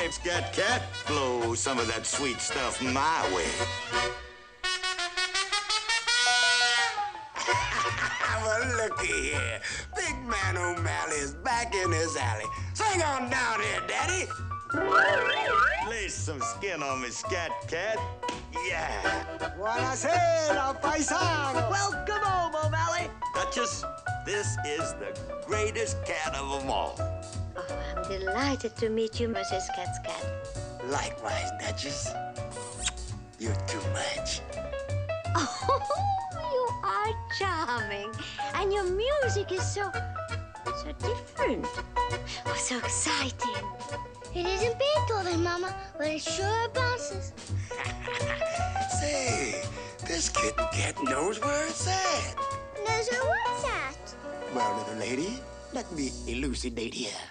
Hey, Scat Cat, blow some of that sweet stuff my way. Well, looky here. Big Man O'Malley is back in his alley. Swing on down here, Daddy. Lay some skin on me, Scat Cat. Yeah. Buonasera, paisano. Welcome home, O'Malley. Duchess, this is the greatest cat of them all. Oh, I'm delighted to meet you, Mrs. Cat's cat. Likewise, Duchess. You're too much. Oh, you are charming. And your music is so different. Oh, so exciting. It isn't Beethoven, Mama, but it sure bounces. Say, this kitten cat knows where it's at. Knows where what's at? Well, little lady, let me elucidate here.